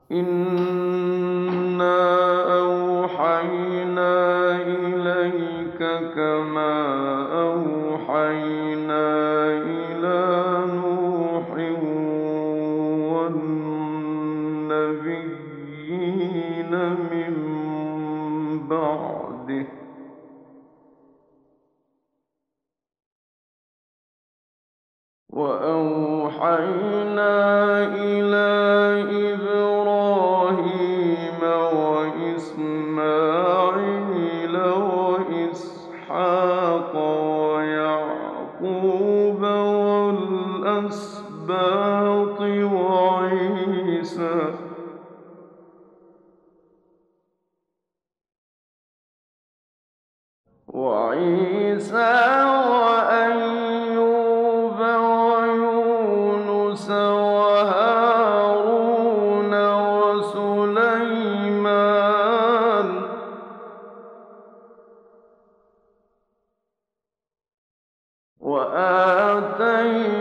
إِنَّا أَوْحَيْنَا إِلَيْكَ كَمَا أَوْحَيْنَا إِلَىٰ نُوحٍ وَالنَّبِيِّينَ مِن بَعْدِهِ ۚ وَأَوْحَيْنَا إِلَىٰ إِبْرَاهِيمَ وَإِسْمَاعِيلَ وَإِسْحَاقَ وَيَعْقُوبَ وَالْأَسْبَاطِ وَعِيسَىٰ وَأَيُّوبَ وَيُونُسَ وَهَارُونَ وَسُلَيْمَانَ وَآتَيْنَا